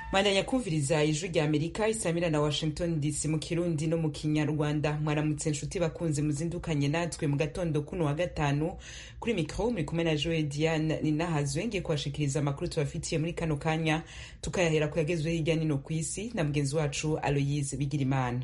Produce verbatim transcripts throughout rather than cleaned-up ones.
Mandanya kumviriza ijwi rya Amerika isamira na Washington D C mu Kirundi no mu Kinyarwanda. Mwaramutse nshuti bakunze muzindukanye natwe mu gatondo kuno wa gatanu kuri micro muri kumwe na Joe Diane Ninahazwe ngiye kubashikiriza amakuru tubafitiye muri kano kanya tukayahera ku yagezwe hirya nino kw'isi na mugenzi wacu Aloyse Bigirimana.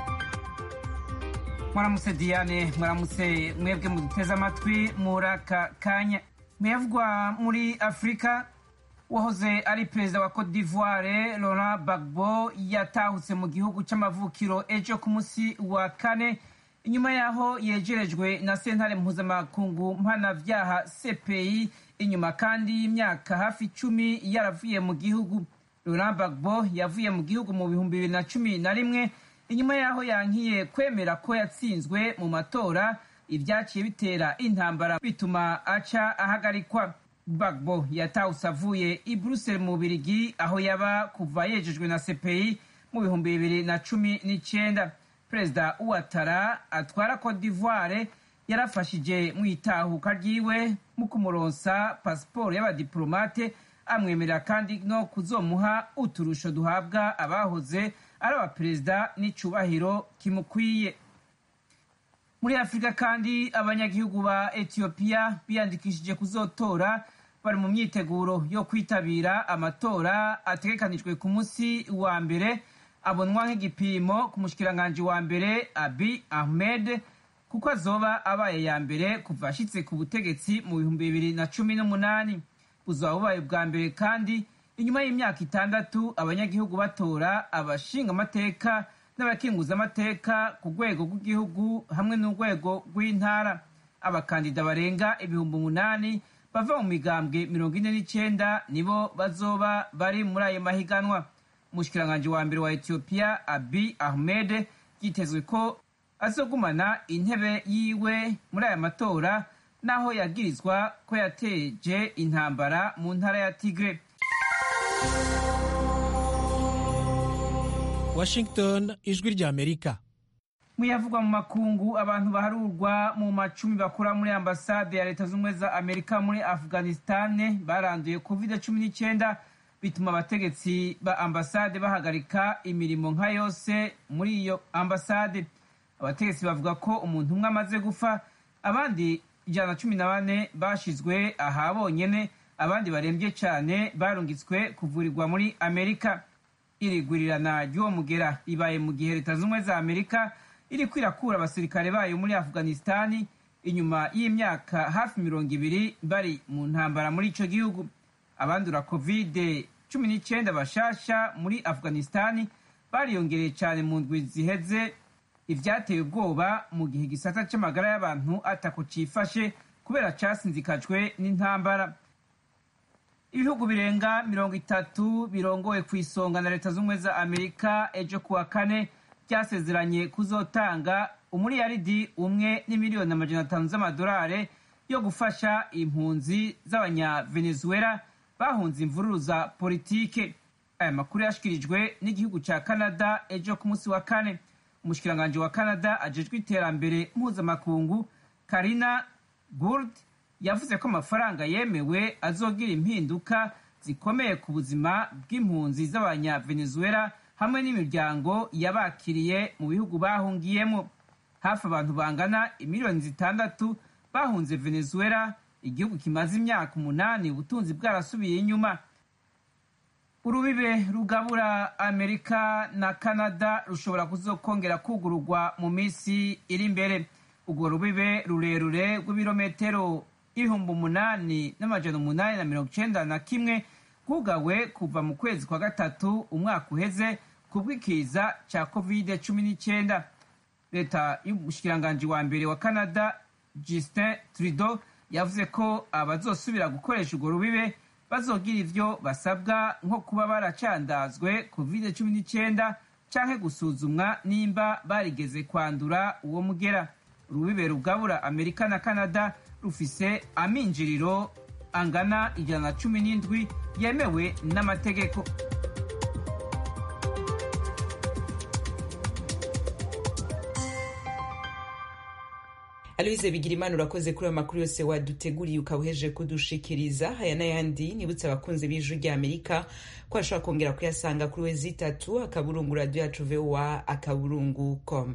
Mwaramutse Diane, mwaramutse mwebwe muduteze amatwi muraka kanya. Mwevugwa muri Afrika, wahoze ari perezida wa Cote d'Ivoire Laurent Gbagbo yatahutse mu gihugu c'amavukiro ejo ku musi wa kane inyuma yaho yegerejwe na sentare mpuzamakungu mpanavyaha C P I inyuma kandi y'imyaka hafi icumi yaravuye mu gihugu. Laurent Gbagbo yavuye mu gihugu mu bihumbi bibiri na cumi na rimwe inyuma yaho yankiye kwemera ko yatsinzwe mu matora, ivyaciye bitera intambara bituma aca ahagarikwa. Gbagbo yatahutse avuye i Bruxelles mu Bubiligi aho yaba kuva yejejwe na C P I mu bihumbi bibiri na cumi n'icenda. Perezida Ouattara atwara Cote d'Ivoire yarafashije mu itahuka ryiwe mu kumuronsa pasiporo y'abadiplomate, amwemerera kandi no kuzomuha uturusho duhabwa abahoze ari abaperezida n'icubahiro kimukwiye. Muri Afrika kandi abanyagihugu ba Ethiopia biyandikishije kuzotora bari mu myiteguro yo kwitabira amatora ategekanijwe ku musi wa mbere, abonwa nk'igipimo ku mushikiranganji wa mbere Abiy Ahmed kuko azoba abaye ya mbere kuva ashitse ku butegetsi mu bihumbi bibiri na cumi n'umunani. Buzoba bubaye bwa mbere kandi inyuma y'imyaka itandatu abanyagihugu batora abashinga amateka n'abakinguza amateka ku rwego rw'igihugu hamwe n'urwego rw'intara. Abakandida barenga ibihumbi umunani bava mu migambwe mirongo ine n'icenda nibo bazoba bari muri ayo mahiganwa. Umushikiranganji wa mbere wa Ethiopia Abiy Ahmed yitezwe ko azogumana intebe yiwe muri aya matora naho yagirizwa ko yateje intambara mu ntara ya Tigre. Washington, ijwi rya Amerika. Muyavugwa mu makungu, abantu baharurwa mu macumi bakora muri ambasade ya Leta Zunze za Amerika muri Afghanistan baranduye covid cumi n'icenda, bituma abategetsi ba ambasade bahagarika imirimo nka yose muri iyo ambasade. Abategetsi bavuga ko umuntu umwe amaze gufa, abandi ijana na cumi na bane bashizwe aha bonyene, abandi barembye cane barungitswe kuvurirwa muri Amerika. Iri gurirana ry'uwo mugera ribaye mu gihe Leta Zunze za Amerika iri kwirakura abasirikare bayo muri Afghanistan inyuma y'imyaka hafi mirongo ibiri bari mu ntambara muri ico gihugu. Abandura covid cumi n'icenda bashasha muri Afghanistan bariyongereye cane mu ndwi ziheze, ivyateye ubwoba mu gihe igisata c'amagara y'abantu atako cifashe kubera casinzikajwe n'intambara. Ibihugu birenga mirongo itatu birongowe kw'isonga na Leta Zunze za Amerika ejo kuwa kane byasezeranye kuzotanga umuriyaridi umwe n'imiliyoni amajana atanu z'amadolari yo gufasha impunzi z'abanya Venezuela bahunze imvururu za politike. Aya makuru yashikirijwe n'igihugu ca Canada ejo ku musi wa kane. Umushikiranganji wa Canada ajejwe iterambere mpuzamakungu Karina Gould yavuze ko amafaranga yemewe azogira impinduka zikomeye ku buzima bw'impunzi z'abanya Venezuela hamwe n'imiryango yabakiriye mu bihugu bahungiyemo. Hafi abantu bangana imiliyoni zitandatu bahunze Venezuela, igihugu kimaze imyaka umunani ubutunzi bwarasubiye inyuma. Urubibe rugabura Amerika na Canada rushobora kuzokongera kugururwa mu misi iri imbere. Urwo rubibe rurerure rw'ibirometero ibihumbi umunani n'amajana umunani na mirongo icenda na kimwe bwugawe kuva mu kwezi kwa gatatu umwaka uheze kubw'ikiza ca covid cumi n'icenda. Leta y'umushikiranganji wa mbere wa Canada Justin Trudeau yavuze ko abazosubira gukoresha urwo rubibe bazogira ivyo basabwa nko kuba baracandazwe covid cumi n'icenda canke gusuzumwa nimba barigeze kwandura uwo mugera. Urubibe rugabura Amerika na Canada rufise aminjiriro angana ijana na cumi n'indwi yemewe n'amategeko. Aloise Bigirimana urakoze kuri ayo makuru yose waduteguriye ukawuheje kudushikiriza. Haya n'ayandi nibutse abakunzi b'Ijwi rya Amerika ko ashobora kongera kuyasanga kuri wezi itatu akaburungu radio yacu V O A akaburungu com.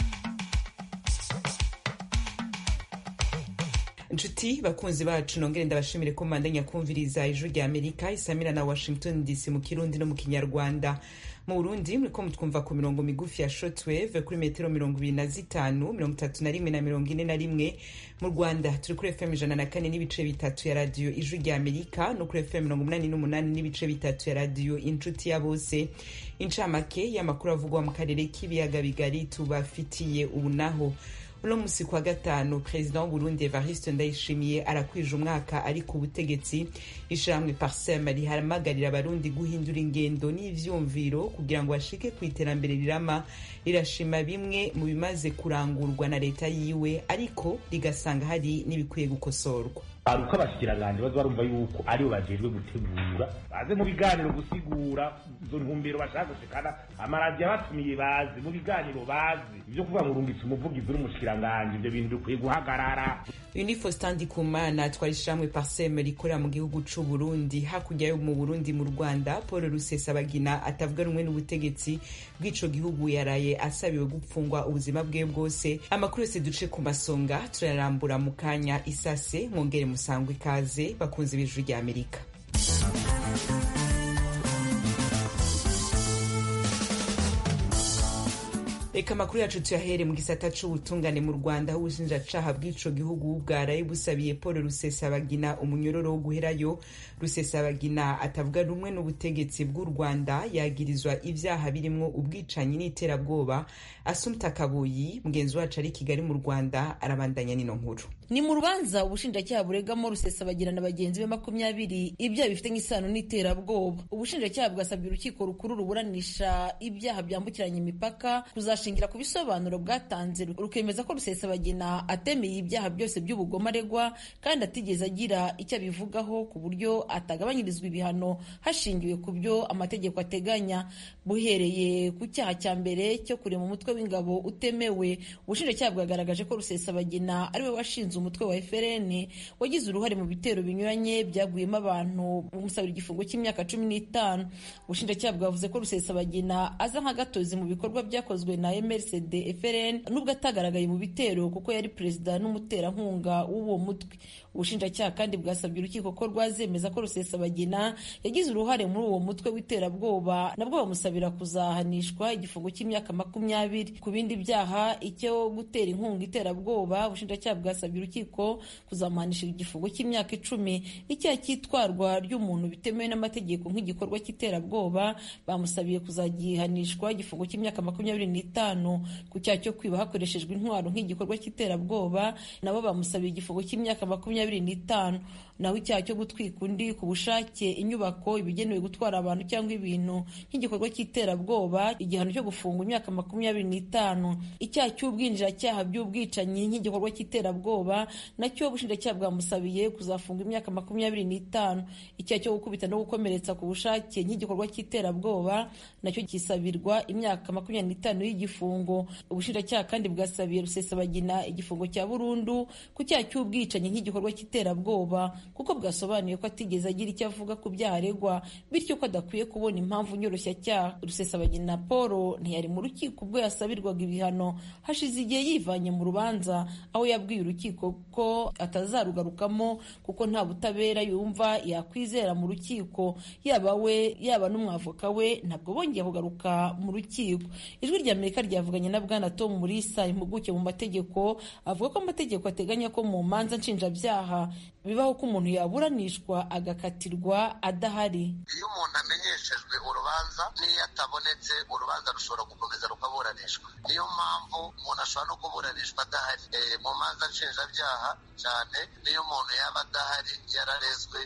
Nshuti bakunzi bacu nongere ndabashimire ko mandanya kumviriza Ijwi rya Amerika isamira na Washington D C mu Kirundi no mu Kinyarwanda. Mu Burundi muriko mutwumva ku mirongo migufi ya shortwave kuri metero mirongo ibiri na zitanu, mirongo itatu na rimwe na mirongo ine na rimwe. Mu Rwanda turi kuri F M ijana na kane n'ibice bitatu ya radio Ijwi rya Amerika no kuri F M mirongo umunani n'umunani n'ibice bitatu ya radio Inshuti ya Bose. Incamake y'amakuru avugwa mu karere k'ibiyaga bigari tubafitiye ubu naho. Uno musi kwa gatanu President w'Uburundi Evariste Ndayishimiye arakwije umwaka ari ku butegetsi. Ishamwe Parsem riharamagarira abarundi guhindura ingendo n'ivyumviro kugira ngo bashike ku iterambere rirama. Rirashima bimwe mu bimaze kurangurwa na leta yiwe ariko rigasanga hari n'ibikwiye gukosorwa. Aruko abashikiranganje bazo barumva yuko ari bo bajejwe gutegura baze mu biganiro gusigura izo ntumbero bashaka gushikana amaradi abatumiye bazi mu biganiro bazi ivyo kuvuga ngo urungitse umuvugizi n'umushikiranganje ivyo bintu bikwiye guhagarara. Unifo Standi Kumana twarishamwe Parsem rikorera mu gihugu c'u Burundi. Hakurya yo mu Burundi mu Rwanda Paul Rusesabagina atavuga rumwe n'ubutegetsi bw'ico gihugu yaraye asabiwe gupfungwa ubuzima bwe bwose. Amakuru yose duce ku masonga turarambura mu kanya isase. Mwongere musangwe ikaze bakunze b'Ijwi rya Amerika. Eka makuru yacu tuyahere mu gisata c'ubutungane mu Rwanda aho ubushinjacaha bw'ico gihugu bwaraye busabiye Paul Rusesabagina umunyororo wo guherayo. Rusesabagina atavuga rumwe n'ubutegetsi bw'u Rwanda yagirizwa ivyaha birimwo ubwicanyi n'iterabwoba. Assumpta Kaboyi mugenzi wacu ari Kigali mu Rwanda arabandanya nino nkuru. Ni mu rubanza ubushinjacyaha buregamo Rusesabagina na bagenzi be makumyabiri ibyaha bifite nk'isano n'iterabwoba. Ubushinjacyaha bwasabye urukiko rukuru ruburanisha ibyaha byambukiranya imipaka kuzashingira ku bisobanuro bwatanze rukemeza ko Rusesabagina atemeye ibyaha byose by'ubugome aregwa kandi atigeze agira icyo abivugaho ku buryo atagabanyirizwa ibihano hashingiwe ku byo amategeko ateganya. Buhereye ku cyaha cya mbere cyo kurema umutwe w'ingabo utemewe, ubushinjacyaha bwagaragaje ko Rusesabagina ariwe washinze umutwe wa F R N wagize uruhare mu bitero binyuranye byaguyemo abantu umusabira igifungo cy'imyaka cumi n'itanu. Ubushinjacyaha bwavuze ko Rusesabagina aza nk'agatozi mu bikorwa byakozwe na M R C D F R N nubwo atagaragaye mu bitero kuko yari perezida n'umuterankunga w'uwo mutwe. Ubushinjacyaha kandi bwasabye urukiko ko rwazemeza ko Rusesabagina yagize uruhare muri uwo mutwe w'iterabwoba nabwo bamusabira kuzahanishwa igifungo cy'imyaka makumyabiri. Ku bindi byaha icyo gutera inkunga iterabwoba ubushinjacyaha bwasabye urukiko kuzamuhanisha igifungo cy'imyaka icumi. Icyaha cyitwarwa ry'umuntu bitemewe n'amategeko nk'igikorwa cy'iterabwoba bamusabiye kuzagihanishwa igifungo cy'imyaka makumyabiri n'itanu. Ku cyaha cyo kwiba hakoreshejwe intwaro nk'igikorwa cy'iterabwoba nabo bamusabiye igifungo cy'imyaka makumyabiri n'itanu. Naho icyaha cyo gutwika undi ku bushake inyubako ibigenewe gutwara abantu cyangwa ibintu nk'igikorwa cy'iterabwoba igihano cyo gufungwa imyaka makumyabiri n'itanu. Icyaha cy'ubwinjiracyaha by'ubwicanyi nk'igikorwa cy'iterabwoba nacyo ubushinjacyaha bwamusabiye kuzafunga imyaka makumyabiri n'itanu. Icyaha cyo gukubita no gukomeretsa ku bushake nk'igikorwa cy'iterabwoba nacyo kisabirwa imyaka makumyabiri n'itanu y'igifungo. Ubushinjacyaha kandi bwasabiye Rusesabagina igifungo cya burundu ku cyaha cy'ubwicanyi nk'igikorwa cy'iterabwoba kuko bwasobanuye ko atigeze agira icyo avuga ku byaha aregwa bityo ko adakwiye kubona impamvu nyoroshyacyaha. Rusesabagina Paul ntiyari mu rukiko ubwo yasabirwaga ibihano hashize igihe yivanye mu rubanza aho yabwiye urukiko ko atazarugarukamo kuko nta butabera yumva yakwizera mu rukiko. Yaba we yaba n'umwavoka we ntabwo bongeye kugaruka mu rukiko. Ijwi rya Amerika ryavuganye na Bwana Tom Mulisa impuguke mu mategeko avuga ko amategeko ateganya ko mu manza nshinjabyaha bibaho ko umuntu yaburanishwa agakatirwa adahari. Iyo umuntu amenyeshejwe urubanza n'iyo atabonetse urubanza rushobora gukomeza rukaburanishwa. Niyo mpamvu umuntu ashobora no kuburanishwa adahari e, mu manza nshinjabyaha cyane niyo umuntu yaba adahari yararezwe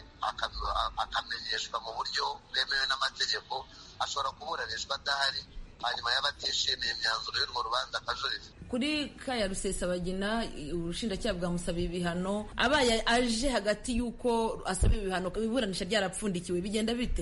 akamenyeshwa mu buryo bwemewe n'amategeko ashobora kuburanishwa adahari hanyuma yaba atishimiye imyanzuro y'urwo rubanza akajurira. Kuri Kaya Rusesabagina ubushinjacyaha bwamusabiye ibihano abaye aje hagati y'uko asaba ibihano iburanisha ryarapfundikiwe bigenda bite?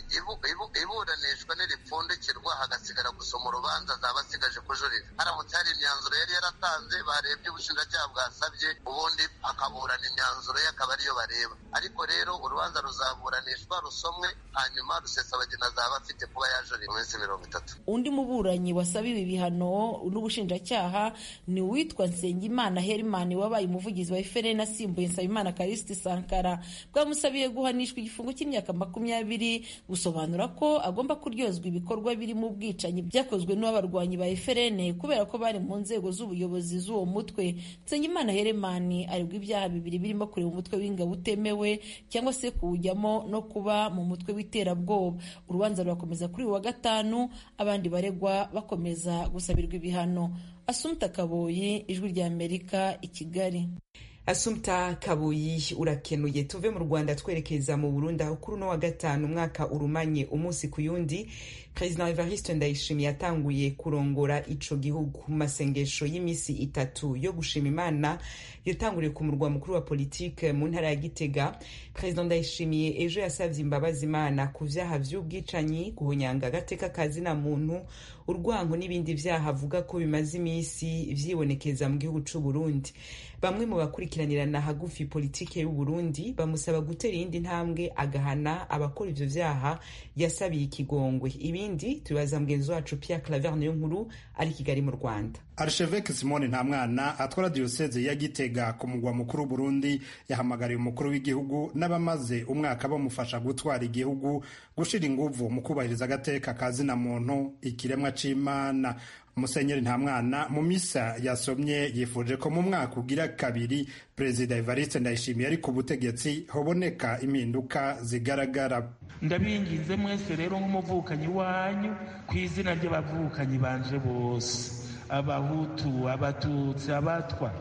iburanishwa n'iripfundikirwa hagasigara gusoma urubanza zaba asigaje kujurira. Haramutse hari imyanzuro yari yaratanze barebye ubushinjacyaha bwasabye ubundi akaburana imyanzuro ye akaba ariyo bareba. Ariko rero urubanza ruzaburanishwa rusomwe hanyuma Rusesabagina azaba afite kuba yajurira mu minsi mirongo itatu. Undi muburanyi wasabiwe ibihano n'ubushinjacyaha ni uwitwa Nsengimana Herman wabaye umuvugizi wa F N L asimbuye Nsabimana Callixte Sankara. Bwamusabiye guhanishwa igifungo cy'imyaka makumyabiri, gusobanura ko agomba kuryozwa ibikorwa biri mu bwicanyi byakozwe n'abarwanyi ba F N L kubera ko bari mu nzego z'ubuyobozi z'uwo mutwe. Nsengimana Herman aregwa ibyaha bibiri birimo kureba umutwe w'ingabo utemewe cyangwa se kuwujyamo no kuba mu mutwe w'iterabwoba. Urubanza rurakomeza kuri uyu wa gatanu, abandi baregwa bakomeza gusabirwa ibihano. Assumpta Kaboyi, Ijwi rya Amerika, i Kigali. Assumpta Kaboyi urakenuye. Tuve mu Rwanda twerekeza mu Burundi aho kuri uno wa gatanu umwaka urumanye umunsi ku yundi President Evariste Ndayishimiye yatanguye kurongora ico gihugu mu masengesho y'imisi itatu yo gushima Imana yatanguriye ku murwa mukuru wa politike mu ntara ya Gitega. President Ndayishimiye ejo yasavye imbabazi Imana ku vyaha vy'ubwicanyi, guhonyanga agateka kazina muntu, urwango n'ibindi vyaha avuga ko bimaze imisi vyibonekeza mu gihugu c'u Burundi. Bamwe mu bakurikiranirana hagufi politike y'u Burundi bamusaba gutera iyindi ntambwe agahana abakora ivyo vyaha yasabiye ikigongwe. Ibindi tubaza mugenzi wacu Pierre Claver niyo nkuru ari Kigali mu Rwanda. Archevêque Simone Ntamwana atwara diocese ya Gitega ku mugwa mukuru Burundi yahamagariye umukuru w'igihugu n'abamaze umwaka bamufasha gutwara igihugu gushira inguvu mu kubahiriza agateka kazina muntu, ikiremwa c'Imana. Musenyeri Ntamwana mu misa yasomye yifuje ko mu mwaka ugira kabiri Perezida Evariste Ndayishimiye ari ku butegetsi hoboneka impinduka zigaragara. Ndabinginze mwese rero nk'umuvukanyi wanyu ku izina ry'abavukanyi banje bose, Abahutu, Abatutsi, Abatwa,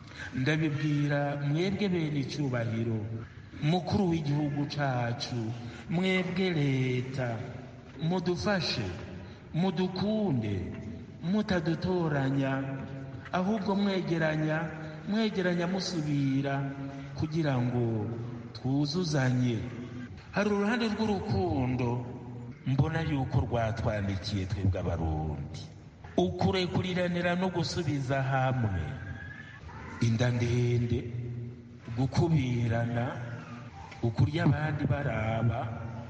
ndabibwira mwebwe bene icubahiro, mukuru w'igihugu cacu, mwebwe leta, mudufashe, mudukunde, mutadutoranya, ahubwo mwegeranya, mwegeranya musubira kugira ngo twuzuzanye. Hari uruhande rw'urukundo mbona yuko rwatwandikiye twebwe Abarundi, ukurekuliranira no gusubiza hamwe, inda ndende, gukubirana, ukurya abandi baraba,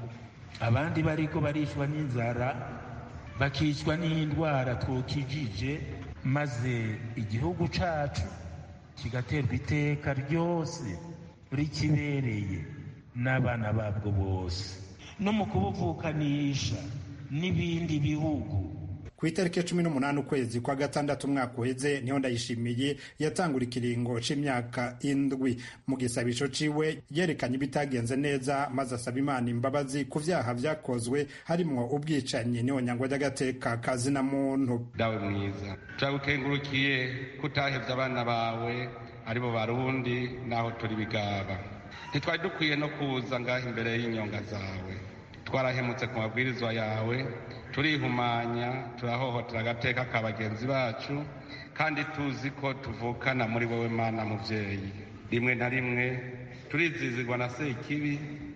abandi bariko barishwa n'inzara, bakicwa n'indwara twokijije, maze igihugu cacu kigaterwa iteka ryose rikibereye n'abana babwo bose, no mu kubuvukanisha n'ibindi bihugu. Ku itariki cumi n'umunani ukwezi kwa gatandatu umwaka uheze niho Ndayishimiye yatangura ikiringo c'imyaka indwi. Mu gisabisho ciwe yerekanye ibitagenze neza maze asaba Imana imbabazi ku vyaha vyakozwe harimwo ubwicanyi n'ihonyangwa ry'agateka kazina muntu. Dawe mwiza, turagukengurukiye kutahevye abana bawe aribo Barundi naho turi bigaba. Ntitwari dukwiye no kuza ngaho imbere y'inyonga zawe, twarahemutse ku mabwirizwa yawe, turihumanya, turahohotera agateka ka bagenzi bacu, kandi tuzi ko tuvukana muri wowe Mana muvyeyi. Rimwe na rimwe turizizirwa na sekibi,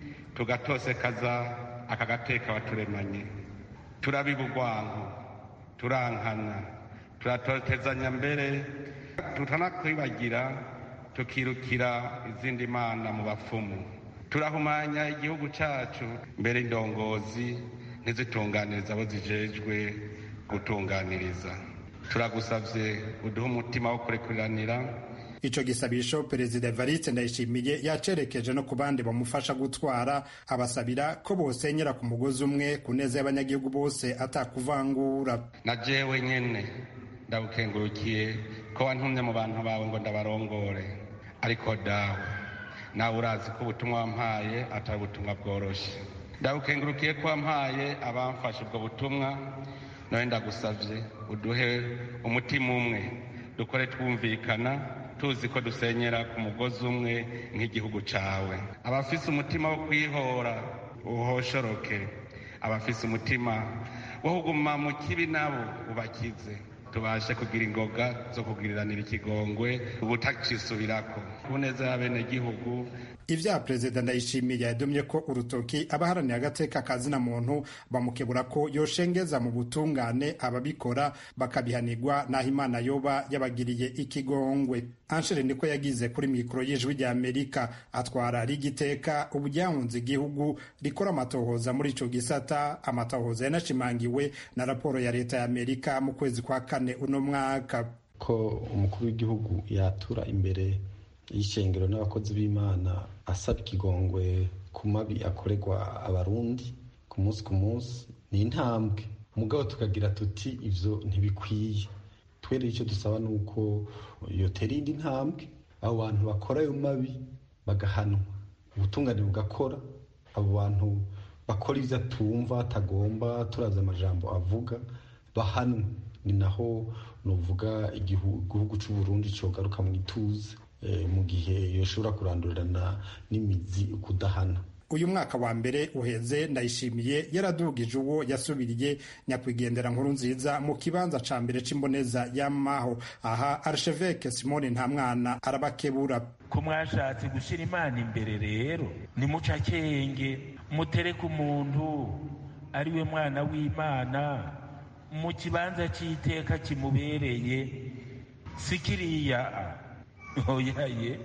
tugatosekaza aka gateka waturemanye, turabiba urwango, turankana, turatotezanya, mbere tutanakwibagira tukirukira izindi mana mu bapfumu. Turahumanya igihugu cacu, mbere indongozi ntizitunganiriza abo zijejwe gutunganiriza. Turagusavye uduhe umutima wo kurekuriranira. Ico gisabisho Perezida Evariste Ndayishimiye yacerekeje no ku bandi bamufasha gutwara, abasabira ko bosenyera ku mugozi umwe ku neza y'abanyagihugu bose atakuvangura. Na jewe nyene ndagukengurukiye ko wantumye mu bantu bawe ngo ndabarongore, ariko dawe nawe urazi ko ubutumwa wampaye atari ubutumwa bworoshe. Ndagukengurukiye ko wampaye abamfashe ubwo butumwa, nawe ndagusavye uduhe umutima umwe, dukore twumvikana, tuzi ko dusenyera ku mugozi umwe nk'igihugu cawe. Abafise umutima wo kwihora uhoshoroke, abafise umutima wo kuguma mu kibi nabo ubakize. tubashe kugira ingoga zo kugiriranira ikigongwe ubutacisubirako ku neza y'abenegihugu. Ivya Perezida Ndayishimiye yadomye ko urutoki abaharaniye agateka kazina muntu bamukebura ko yoshengeza mu butungane ababikora bakabihanirwa naho Imana yoba yabagiriye ikigongwe. Anshere niko yagize kuri mikoro y'Ijwi rya Amerika, atwara rigiteka ubujyankunze igihugu rikora amatohoza muri ico gisata. Amatohoza yanashimangiwe na raporo ya leta ya Amerika mu kwezi kwa kane uno mwaka ko umukuru w'igihugu yatura imbere y'ishengero n'abakozi b'Imana asaba ikigongwe ku mabi akorerwa abarundi ku munsi ku munsi. Ni intambwe mugabo tukagira tuti ivyo ntibikwiye. Twere icyo dusaba nuko yotera indi ntambwe, abo bantu bakora ayo mabi bagahanwa, ubutungane bugakora, abo bantu bakora ivyo atumva atagomba turaza amajambo avuga bahanwe. Ni naho novuga igihugu c'u Burundi cogaruka mu ituze mu gihe yoshobora kurandurana n'imizi kudahana. Uyu mwaka wa mbere uheze Ndayishimiye yaradugije uwo yasubiriye nyakwigendera Nkurunziza mu kibanza ca mbere c'imboneza y'amaho. Aha Archevêque Simone Ntamwana arabakebura ko mwashatse gushira Imana imbere, rero ni muca kenge mutereke umuntu ari we mwana w'Imana mu kibanza c'iteka kimubereye, sikiriya oyaye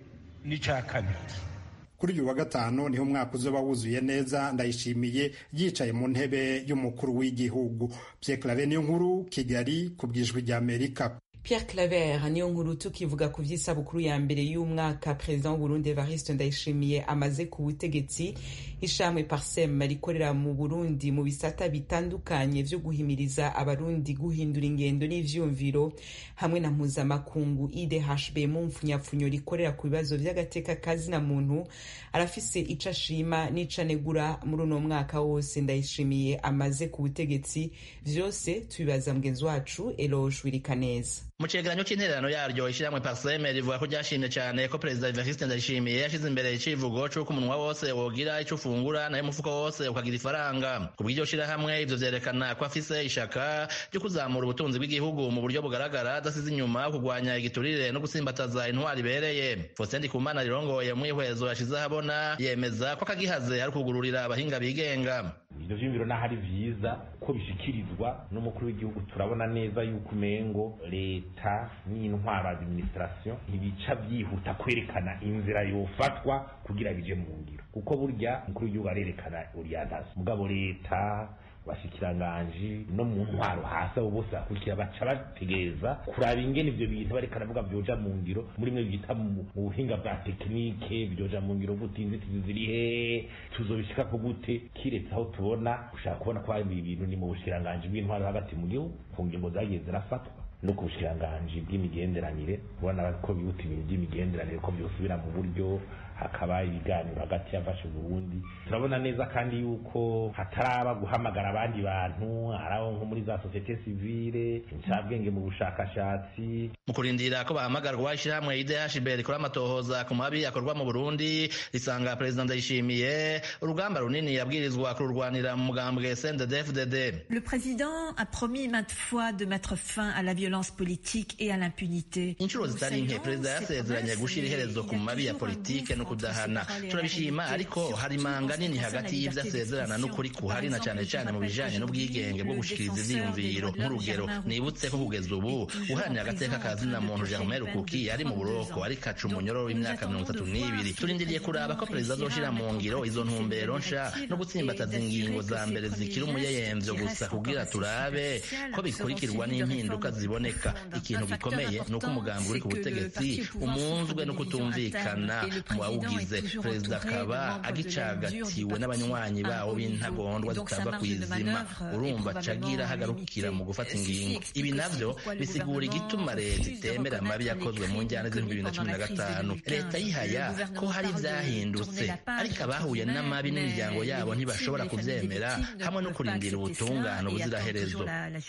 ni ca kabiri. Kuri uyu wa gatanu niho umwaka uzoba wuzuye neza Ndayishimiye yicaye mu ntebe y'umukuru w'igihugu. Pierre Claver niyo nkuru, Kigali, ku bw'Ijwi rya Amerika. Pierre Claver niyo nkuru tukivuga ku vy'isabukuru ya mbere y'umwaka President w'u Burundi Evariste Ndayishimiye amaze ku butegetsi. Ishamwe Parsem rikorera mu Burundi mu bisata bitandukanye vyo guhimiriza abarundi guhindura ingendo n'ivyumviro hamwe na mpuzamakungu I D H B mu mfunyapfunyo rikorera ku bibazo vy'agateka kazina muntu arafise ico ashima n'ico anegura muri uno mwaka wose Ndayishimiye amaze ku butegetsi. Vyose tubibaza mugenzi wacu Eloge Wirikaneza. Mu cegeranyo c'intererano yaryo ishiramwe Parsem rivuga ko ryashimye cyane ko Perezida Evariste Ndayishimiye yashize imbere icivugo c'uko umunwa wose wogira ico ufungura nayo umufuko wose ukagira ifaranga. Ku bw'iryo shirahamwe ivyo vyerekana ko afise ishaka ryo kuzamura ubutunzi bw'igihugu mu buryo bugaragara, adasize inyuma kugwanya igiturire no gusimbataza intwari ibereye. Faustin Ndikumana rirongoye mu ihwezo yashize ahabona yemeza ko akagihaze ari kugururira abahinga bigenga. Ivyo vyumviro n'ahari vyiza ko bishikirizwa n'umukuru w'igihugu, turabona neza yuko umengo leta n'intwaro administration ntibica vyihuta kwerekana inzira yofatwa kugira bije mu ngiro, kuko burya umukuru w'igihugu arerekana orientation, mugabo leta bashikiranganje no mu ntwaro hasi abo bose bakurikira baca bategereza kuraba ingene ivyo bintu bariko aravuga vyoja mu ngiro muri mwe bita mu buhinga bwa tekinike vyoja mu ngiro gute, inzitizi ziri he, tuzobishika ko gute. Kiretse aho tubona ushaka kubona ko ibi bintu ni mu bushikiranganje bw'intwaro hagati mu gihugu ku ngingo zagiye zirafatwa no ku bushikiranganje bw'imigenderanire, ubona ko bihuta ibintu by'imigenderanire ko byosubira mu buryo, hakaba ibiganiro hagati y'abafashe Burundi. Turabona neza kandi yuko hataraba guhamagara abandi bantu araho nko muri za societe civile incabwenge mu bushakashatsi mu kurindira ko bahamagarwa. Ishyirahamwe I D H B rikora amatohoza ku mabi akorwa mu Burundi risanga Perezida Ndayishimiye urugamba runini yabwirizwa kururwanira mu mugambwe C N D D F D D. Le président a promis maintes fois de mettre fin à la violence politique et à l'impunité. Inshuro zitari nke Perezida yasezeranye gushira iherezo ku mabi ya politike no kudahana. Turabishima, ariko hari imanga nini hagati y'ivyo asezerana n'ukuri kuhari, na cane cane mu bijanye n'ubwigenge bwo gushikiriza ivyiyumviro. Nk'urugero nibutse ko kugeza ubu uharanira agateka kazina muntu Germain Rukuki ari mu buroko ari kacu umunyororo w'imyaka mirongo itatu n'ibiri. Turindiriye kuraba ko Perezida azoshira mu ngiro izo ntumbero nsha no gutsimbataza ingingo za mbere zikiri umuyeyemvyo gusa, kugira turabe ko bikurikirwa n'impinduka ziboneka. Ikintu gikomeye ni uko umugambi uri ku butegetsi umunzwe no kutumvikana mu bawugize. Perezida akaba agicagatiwe n'abanywanyi bawo b'intagondwa zitava kw'izima, urumva cagira hagarukira mu gufata ingingo. Ibi navyo bisigura igituma leta itemera amabi yakozwe mu njyana z'ibihumbi bibiri na cumi na gatanu. Leta yihaya ko hari vyahindutse, ariko abahuye n'amabi n'imiryango yabo ntibashobora kuvyemera, hamwe no kurindira ubutungane buziraherezo.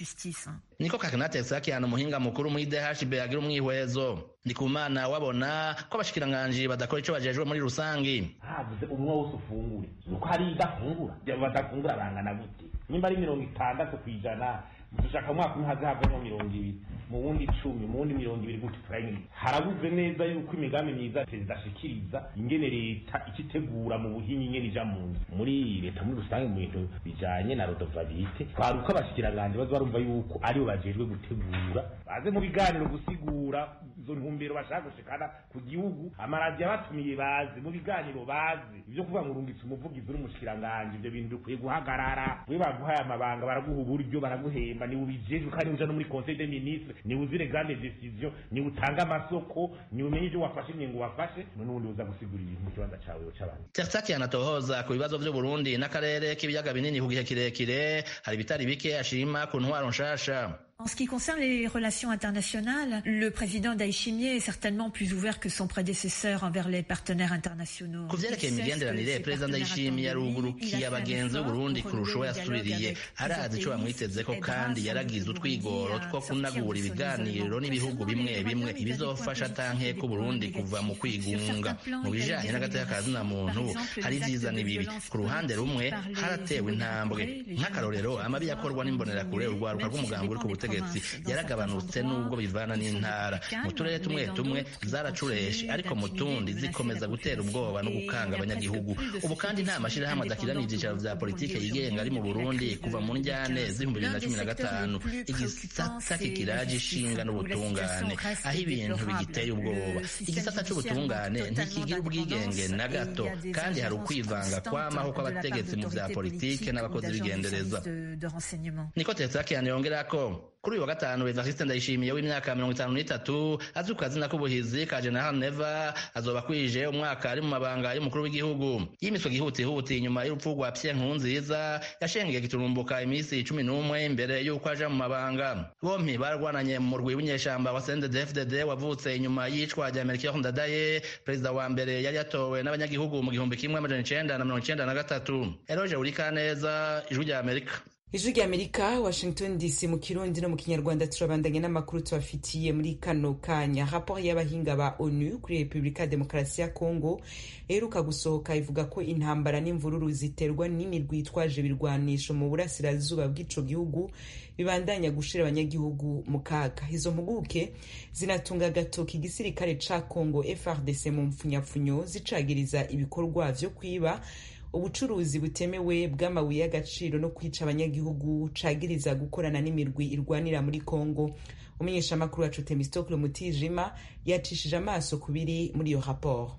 Niko Kakinate Sakiana umuhinga mukuru mu I D H B agira umwihwezo. Ndikumana wabona ko abashikiranganje badakora ico bajejwe muri rusangi. Havuze umwe wose ufungure nuko hari idafungura badafungura bangana gute, nimba ari mirongo itandatu kwijana dushaka umwaka umwe hazavamo mirongo ibiri mu wundi icumi mu wundi mirongo ibiri gutyo turayini harabuze neza yuko imigambi myiza zidashikiriza ingene leta ikitegura mu buhinyi ingene ija mu nzu muri leta muri rusange mu bintu bijanye na rodovabite twaruka abashikiranganje baza barumva yuko aribo bajejwe gutegura baze mu biganiro gusigura izo ntumbero bashaka gushikana ku gihugu amaradiyo abatumiye bazi mu biganiro bazi ivyo kuvuga ngo urungitse umuvugizi n'umushikiranganje ivyo bintu bikwiye guhagarara we baguhaye amabanga baraguha uburyo baraguhemba ni ubijejwe kandi uja no muri conseil des ministres ni uzire grande decision ni utanga amasoko ni umenye ivyo wafashe ingingo wafashe n'ubundi uza gusigura ibintu mu kibanza cawe c'abantu. Tertsaki anatohoza ku bibazo vy'u Burundi n'akarere k'ibiyaga binini ku gihe kirekire hari bitari bike ashima ku ntwaro nshasha. En ce qui concerne les relations internationales, le président Ndayishimiye est certainement plus ouvert que son prédécesseur envers les partenaires internationaux. Kuvyerekeye imigenderanire, Perezida Ndayishimiye yarugurukiye abagenzi b'Uburundi kurusha uwo yasubiriye. Arazi ico bamwitezeko kandi yaragize utwigoro two kunagura ibiganiro n'ibihugu bimwe bimwe ibizofasha tanke ko Burundi kuva mu kwigunga. Mu bijanye n'agateka ka zina muntu hari vyiza n'ibibi. Ku ruhande rumwe haratewe intambwe. Nk'akarorero amabi yakorwa n'imbonerakure urwaruka rw'umugambi uri ku yaragabanutse nubwo bivana n'intara mu turere tumwe tumwe zaracureshe ariko mu tundi zikomeza gutera ubwoba no gukanga abanyagihugu. Ubu kandi nta mashirahamwe adakirana ivyicaro vya politike yigenga ari mu Burundi kuva mu njyane z'ibihumbi bibiri na cumi na gatanu igisata kikiraje ishinga n'ubutungane aho ibintu bigiteye ubwoba. Igisata c'ubutungane ntikigira ubwigenge na gato kandi hari ukwivanga kwamaho kw'abategetsi mu vya politike n'abakozi b'igendereza. Niko Tertsaki yongerako kuri uyu wa gatanu Evariste Ndayishimiye w'imyaka mirongo itanu n'itatu azwi ku kazina k'ubuhizi ka General Neva azoba kwije umwaka ari mu mabanga y'umukuru w'igihugu. Yimiswe gihutihuti inyuma y'urupfu rwa Pierre Nkurunziza yashengeye giturumbuka iminsi cumi n'umwe imbere y'uko aja mu mabanga. Bompi barwananye mu murwi w'inyeshamba wa C N D D F D D wavutse inyuma y'icwa rya Melchior Ndadaye, perezida wa mbere yari yatowe n'abanyagihugu mu gihumbi kimwe amajana icenda na mirongo icenda na gatatu. Eroge Urikaneza, Ijwi rya Amerika. Ijwi rya Amerika, Washington D C mu Kirundi no mu Kinyarwanda turabandanye n'amakuru tubafitiye muri kano kanya. Rapport y'abahinga ba ONU kuri Republika ya Demokarasi ya Kongo eruka gusohoka ivuga ko intambara n'imvururu ziterwa n'imirwi itwaje ibirwanisho mu burasirazuba bw'ico gihugu bibandanya gushira abanyagihugu mu kaga. Izo mpuguke zinatunga gatoki igisirikare ca Kongo F R D C mu mpfunyapfunyo zicagiriza ibikorwa vyo kwiba, ubucuruzi butemewe bw'amabuye y'agaciro no kwica abanyagihugu, cagiriza gukorana n'imirwi irwanira muri Kongo. Umenyesha makuru wacu Temistokle Mutijima yacishije amaso kubiri muri iyo rapport.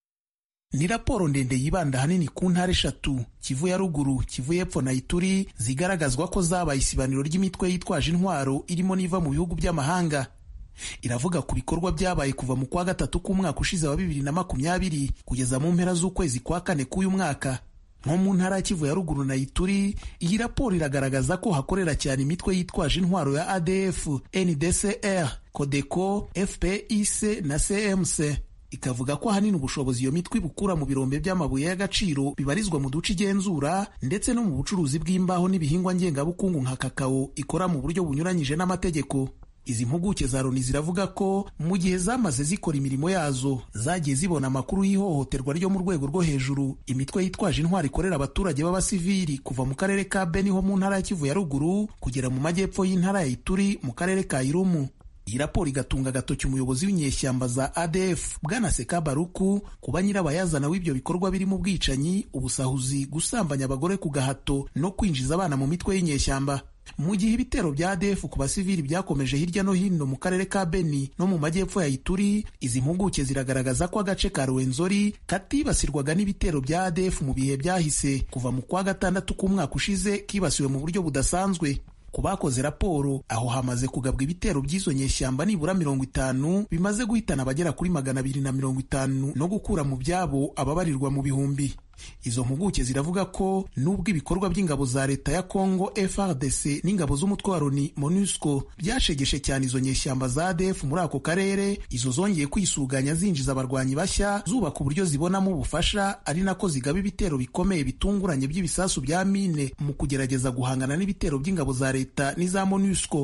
Ni raporo ndende yibanda hanini ku ntara eshatu, Kivu ya ruguru, Kivu y'epfo na Ituri, zigaragazwa ko zabaye isibaniro ry'imitwe yitwaje intwaro irimo niva mu bihugu by'amahanga. Iravuga ku bikorwa byabaye kuva mu kwa gatatu k'umwaka ushize wa bibiri na makumyabiri kugeza mu mpera z'ukwezi kwa kane k'uyu mwaka. Nko mu ntara ya Kivu ya ruguru na Ituri, iyi raporo iragaragaza ko hakorera cyane imitwe yitwaje intwaro ya A D F, N D C R, Codeco, F P I C na C M C. Ikavuga ko ahanini ubushobozi iyo mitwe bukura mu birombe by'amabuye y'agaciro bibarizwa mu duce igenzura ndetse no mu bucuruzi bw'imbaho n'ibihingwa ngengabukungu nka kakao ikora mu buryo bunyuranyije n'amategeko. Izi mpuguke za Loni ziravuga ko mu gihe zamaze zikora imirimo yazo zagiye zibona amakuru y'ihohoterwa ryo mu rwego rwo hejuru imitwe yitwaje intwari ikorera abaturage b'abasivili kuva mu karere ka Beni ho mu ntara ya Kivu ya ruguru kugera mu majyepfo y'intara ya Ituri mu karere ka Irumu. Iyi raporo igatunga gatoki umuyobozi w'inyeshyamba za A D F Bwana Seka Baruku kuba nyirabayazana w'ibyo bikorwa birimo ubwicanyi, ubusahuzi, gusambanya abagore ku gahato no kwinjiza abana mu mitwe y'inyeshyamba. Mu gihe ibitero bya A D F ku basivili byakomeje hirya no hino mu karere ka Beni no mu majyepfo ya Ituri, izi mpuguke ziragaragaza ko agace ka Rwenzori katibasirwaga n'ibitero bya A D F mu bihe byahise kuva mu kwa gatandatu k'umwaka ushize kibasiwe mu buryo budasanzwe. Ku bakoze raporo, aho hamaze kugabwa ibitero by'izo nyeshyamba nibura mirongo itanu bimaze guhitana abagera kuri magana abiri na mirongo itanu no gukura mu byabo ababarirwa mu bihumbi. Izo mpuguke ziravuga ko nubwo ibikorwa by'ingabo za leta ya Kongo F R D C n'ingabo z'umutwe wa Loni MONUSCO byashegeshe cyane izo nyeshyamba za A D F muri ako karere, izo zongeye kwisuganya zinjiza abarwanyi bashya zubaka uburyo zibonamo ubufasha, ari nako zigaba ibitero bikomeye bitunguranye by'ibisasu bya mine mu kugerageza guhangana n'ibitero by'ingabo za leta n'iza MONUSCO.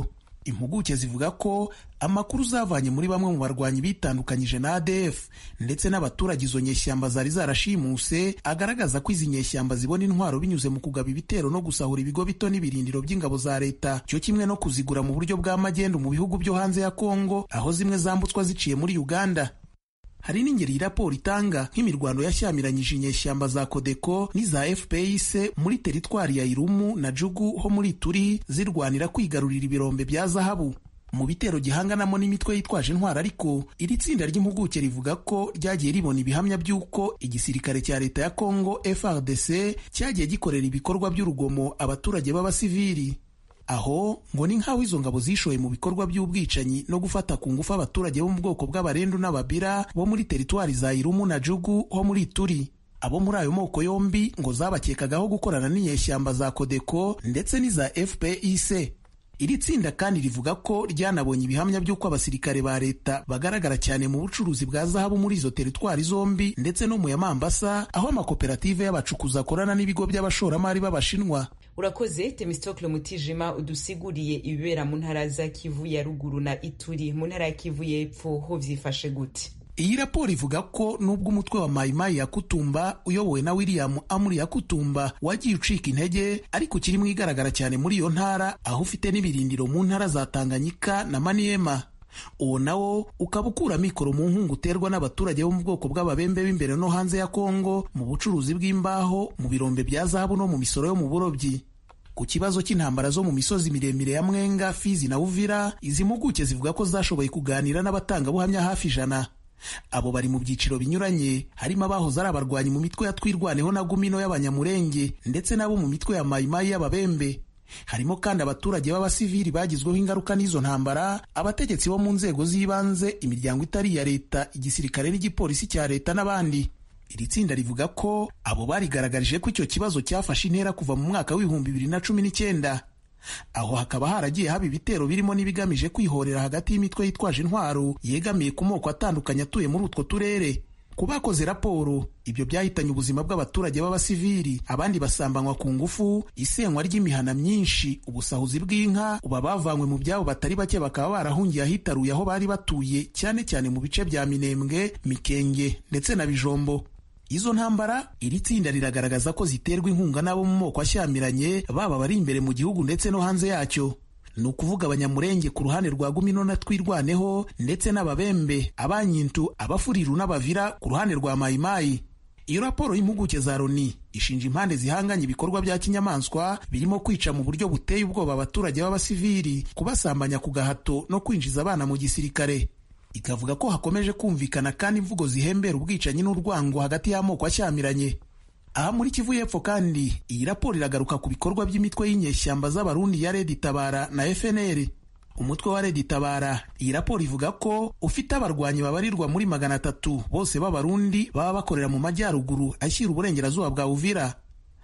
Impuguke zivuga ko amakuru zavanye muri bamwe mu barwanyi bitandukanyije na A D F ndetse n'abaturage izo nyeshyamba zari zarashimuse agaragaza ko izi nyeshyamba zibona intwaro binyuze mu kugaba ibitero no gusahura ibigo bito n'ibirindiro by'ingabo za leta, cyo kimwe no kuzigura mu buryo bwa magendu mu bihugu byo hanze ya Kongo, aho zimwe zambutswa ziciye muri Uganda. Hari n'ingeri raporo itanga nk'imirwano yashyamiranyije inyeshyamba za Kodeko n'iza F P I C muri teritwari ya Irumu na Jugu ho muri Turi zirwanira kwigarurira ibirombe bya zahabu mu bitero gihanganamo n'imitwe yitwaje intwara. Ariko iri tsinda ry'impuguke rivuga ko ryagiye ribona ibihamya by'uko igisirikare cya leta ya Kongo F A R D C cyagiye gikorera ibikorwa by'urugomo abaturage b'abasivili. Aho ngo ni nk'aho izo ngabo zishoye mu bikorwa by'ubwicanyi no gufata ku ngufu abaturage bo mu bwoko bw'abarendu n'ababira bo muri teritwari za Irumu na Jugu ho muri Turi. Abo muri ayo moko yombi ngo zabakekagaho gukorana n'inyeshyamba za Kodeko ndetse n'iza F P I C. Iri tsinda kandi rivuga ko ryanabonye ibihamya by'uko abasirikare ba leta bagaragara cyane mu bucuruzi bwa zahabu muri izo teritwari zombi ndetse no mu ya Mambasa, aho amakoperative y'abacukuzi akorana n'ibigo by'abashoramari b'Abashinwa. Urakoze Temistokle Mutijima udusiguriye ibibera mu ntara za Kivu ya ruguru na Ituri. Mu ntara ya Kivu y'epfo ho vyifashe gute? Iyi raporo ivuga ko nubwo umutwe wa Mai Mai ya Kutumba uyobowe na William Amuri ya Kutumba wagiye ucika intege, ariko kiri mu igaragara cyane muri iyo ntara, aho ufite n'ibirindiro mu ntara za Tanganyika na Maniema. Uwo nawo ukaba ukura mikoro mu nkungu uterwa n'abaturage bo mu bwoko bw'ababembe b'imbere no hanze ya Kongo mu bucuruzi bw'imbaho, mu birombe bya zahabu no mu misoro yo mu burobyi. Ku kibazo cy'intambara zo mu misozi miremire ya Mwenga, Fizi na Uvira, izi mpuguke zivuga ko zashoboye kuganira n'abatangabuhamya hafi ijana. Abo bari mu byiciro binyuranye, harimo abahoze ari abarwanyi mu mitwe ya Twirwaneho na Gumino y'Abanyamurenge ndetse nabo mu mitwe ya Mai Mai y'Ababembe. Harimo kandi abaturage b'abasivili bagizweho ingaruka n'izo ntambara, abategetsi bo mu nzego z'ibanze, imiryango itari iya leta, igisirikare n'igipolisi cya leta n'abandi. Iri tsinda rivuga ko abo barigaragarije ko icyo kibazo cyafashe intera kuva mu mwaka w'ibihumbi bibiri na cumi n'icyenda. Aho hakaba haragiye haba ibitero birimo n'ibigamije kwihorera hagati y'imitwe yitwaje intwaro yegamiye ku moko atandukanye atuye muri utwo turere. Ku bakoze raporo, ibyo byahitanye ubuzima bw'abaturage b'abasivili, abandi basambanywa ku ngufu, isenywa ry'imihana myinshi, ubusahuzi bw'inka, uba bavanywe mu byabo batari bake bakaba barahungiye ahitaruye aho bari batuye, cyane cyane mu bice bya Minembwe, Mikenge ndetse na Bijombo. Izo ntambara iri tsinda riragaragaza ko ziterwa inkunga n'abo mu moko ashyamiranye, baba bari imbere mu gihugu ndetse no hanze yacyo. Ni ukuvuga Abanyamurenge ku ruhande rwa Gumino na Twirwaneho ndetse n'Ababembe, Abanyintu, Abafuriru n'Abavira ku ruhande rwa Mai Mai. Iyo raporo y'impuguke za Loni ishinja impande zihanganye ibikorwa bya kinyamaswa birimo kwica mu buryo buteye ubwoba abaturage b'abasivili, kubasambanya ku gahato no kwinjiza abana mu gisirikare. Ikavuga ko hakomeje kumvikana kandi imvugo zihembera ubwicanyi n'urwango hagati y'amoko ashyamiranye. Aha muri Kivu y'epfo kandi iyi raporo iragaruka ku bikorwa by'imitwe y'inyeshyamba z'Abarundi ya Red Tabara na F N L. Umutwe wa Red Tabara, iyi raporo ivuga ko ufite abarwanyi babarirwa muri magana atatu, bose b'Abarundi baba bakorera mu majyaruguru ashyira uburengerazuba bwa Uvira.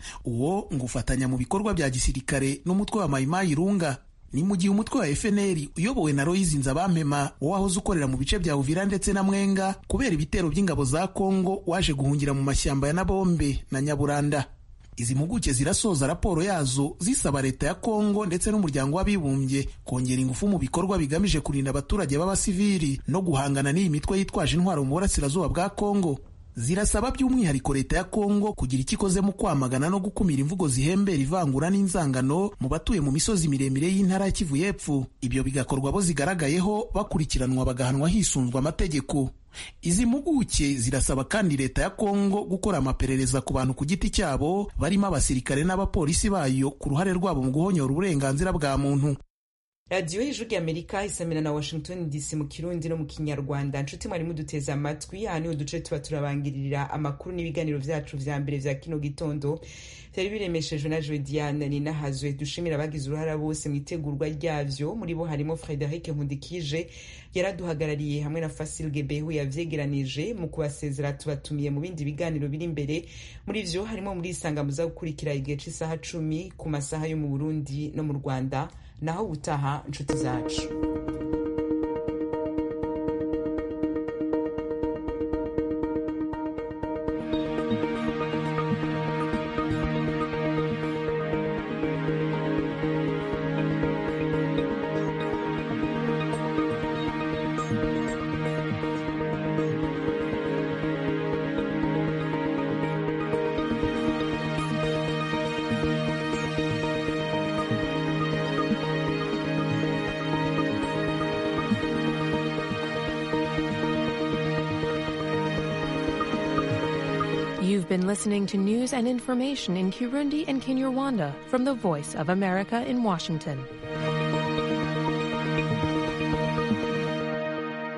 Uwo ngo ufatanya mu bikorwa bya gisirikare n'umutwe wa Mai Mai Irunga. Ni mu gihe umutwe wa F N L uyobowe na Loyizi Nzabampema wahoze ukorera mu bice bya Uvira ndetse na Mwenga kubera ibitero by'ingabo za Kongo waje guhungira mu mashyamba ya Nabombe na Nyaburanda. Izi mpuguke zirasoza raporo yazo zisaba leta ya Kongo ndetse n'umuryango w'abibumbye kongera ingufu mu bikorwa bigamije kurinda abaturage b'abasivili no guhangana n'iyi mitwe yitwaje intwaro mu burasirazuba bwa Kongo. Zirasaba by'umwihariko leta ya Kongo kugira icyo ikoze mu kwamagana no gukumira imvugo zihembera ivangura n'inzangano mu batuye mu misozi miremire y'intara ya Kivu y'epfo. Ibyo bigakorwa bo zigaragayeho bakurikiranwa bagahanwa hisunzwe amategeko. Izi mpuguke zirasaba kandi leta ya Kongo gukora amaperereza ku bantu ku giti cyabo, barimo abasirikare n'abapolisi bayo ku ruhare rwabo mu guhonyora uburenganzira bwa muntu. Radio Ijwi ry'Amerika isamira na Washington D C mu Kirundi no mu Kinyarwanda. Nshuti mwari muduteza amatwi, aha niho duce tuba turabangirira amakuru n'ibiganiro vyacu vya mbere vya kino gitondo. Vyari biremeshejwe na Jodiane Ninahazwe. Dushimira abagize uruhara bose mu itegurwa ryavyo, muri bo harimo Frederic Nkundikije yaraduhagarariye hamwe na Fasil Gebehu yavyegeranije. Mu kubasezera tubatumiye mu bindi biganiro biri imbere, muri vyo harimo muri isanga muza gukurikira igihe c'isaha cumi ku masaha yo mu Burundi no mu Rwanda. Naho utaha nshuti zacu. been listening to news and information in Kirundi and Kinyarwanda from the Voice of America in Washington.